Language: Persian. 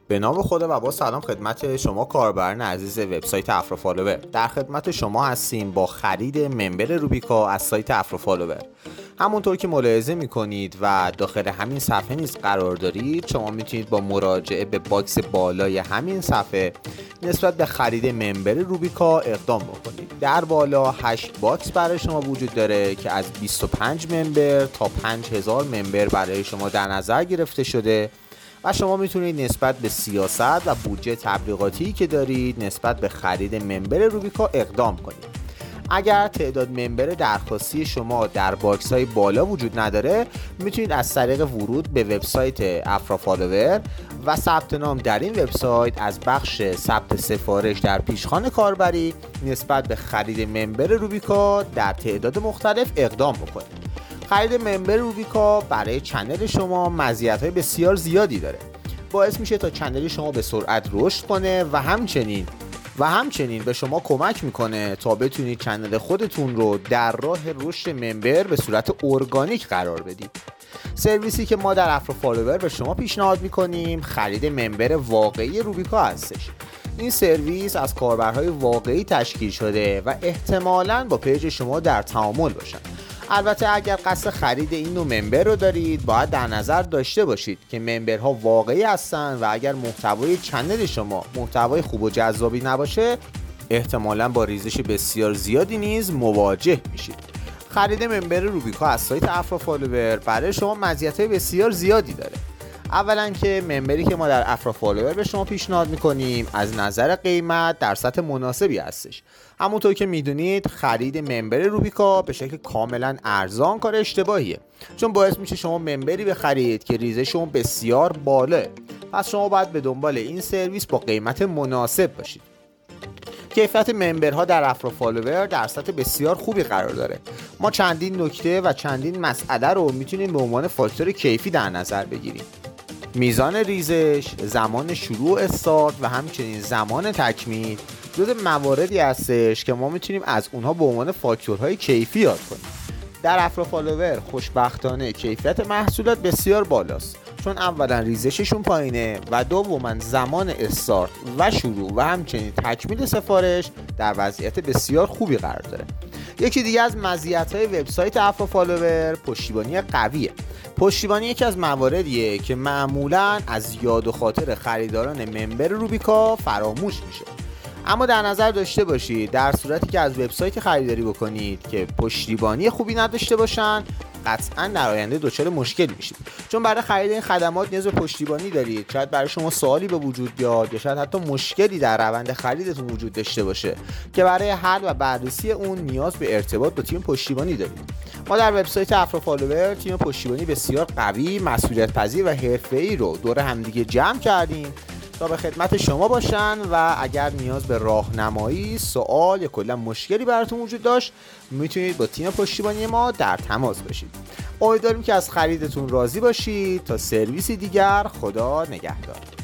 به نام خدا و با سلام خدمت شما کاربران عزیز وبسایت افرافالوور. در خدمت شما هستیم با خرید ممبر روبیکا از سایت افرافالوور. همونطور که ملاحظه میکنید و داخل همین صفحه نیز قرار دارید، شما میتونید با مراجعه به باکس بالای همین صفحه نسبت به خرید ممبر روبیکا اقدام بکنید. در بالا 8 باکس برای شما وجود داره که از 25 ممبر تا 5000 ممبر برای شما در نظر گرفته شده و شما میتونید نسبت به سیاست و بودجه تبلیغاتی که دارید نسبت به خرید ممبر روبیکا اقدام کنید. اگر تعداد ممبر درخواستی شما در باکس های بالا وجود نداره، میتونید از طریق ورود به وبسایت افرافالوور و ثبت نام در این وبسایت از بخش ثبت سفارش در پیشخوان کاربری نسبت به خرید ممبر روبیکا در تعداد مختلف اقدام بکنید. خرید ممبر روبیکا برای چنل شما مزیت‌های بسیار زیادی داره. باعث میشه تا چنل شما به سرعت رشد کنه و همچنین به شما کمک میکنه تا بتونید چنل خودتون رو در راه رشد ممبر به صورت ارگانیک قرار بدید. سرویسی که ما در افرافالوور به شما پیشنهاد میکنیم خرید ممبر واقعی روبیکا هستش. این سرویس از کاربرهای واقعی تشکیل شده و احتمالاً با پیج شما در تعامل باشن. البته اگر قصد خرید این نوع ممبر رو دارید، باید در نظر داشته باشید که ممبرها واقعی هستن و اگر محتوای چنل شما محتوای خوب و جذابی نباشه، احتمالاً با ریزش بسیار زیادی نیز مواجه میشید. خرید ممبر روبیکا از سایت افرافالوور برای شما مزیت‌های بسیار زیادی داره. اولا که ممبری که ما در افرافالوور به شما پیشنهاد میکنیم از نظر قیمت در سطح مناسبی هستش. همونطور که میدونید خرید ممبر روبیکا به شکل کاملا ارزان کار اشتباهیه، چون باعث میشه شما ممبری بخرید که ریزش شما بسیار بالاه. پس شما باید به دنبال این سرویس با قیمت مناسب باشید. کیفیت ممبرها در افرافالوور در سطح بسیار خوبی قرار داره. ما چندین نکته و چندین مسئله رو میتونیم به عنوان فاکتور کیفی در نظر بگیریم. میزان ریزش، زمان شروع استارت و همچنین زمان تکمیل جزو مواردی هستش که ما میتونیم از اونها به عنوان فاکتورهای کیفی یاد کنیم. در افرافالوور خوشبختانه کیفیت محصولات بسیار بالاست، چون اولا ریزششون پایینه و دوما زمان استارت و شروع و همچنین تکمیل سفارش در وضعیت بسیار خوبی قرار داره. یکی دیگه از مزیت‌های وبسایت افرافالوور پشتیبانی قویه. پشتیبانی یکی از مواردیه که معمولاً از یاد و خاطر خریداران ممبر روبیکا فراموش میشه. اما در نظر داشته باشید در صورتی که از وبسایت خریداری بکنید که پشتیبانی خوبی نداشته باشن، قطعاً در آینده دچار مشکل میشید، چون برای خرید این خدمات نیاز به پشتیبانی دارید. شاید برای شما سوالی به وجود بیاد یا شاید حتی مشکلی در روند خریدتون وجود داشته باشه که برای حل و بررسی اون نیاز به ارتباط با تیم پشتیبانی دارید. ما در وبسایت افرافالوور تیم پشتیبانی بسیار قوی، مسئولیت پذیر و حرفه‌ای رو دور همدیگه جمع کردیم تا به خدمت شما باشن و اگر نیاز به راهنمایی، سوال یا کلا مشکلی براتون وجود داشت، میتونید با تیم پشتیبانی ما در تماس باشید. امیدواریم که از خریدتون راضی باشید. تا سرویسی دیگر، خدا نگهدار.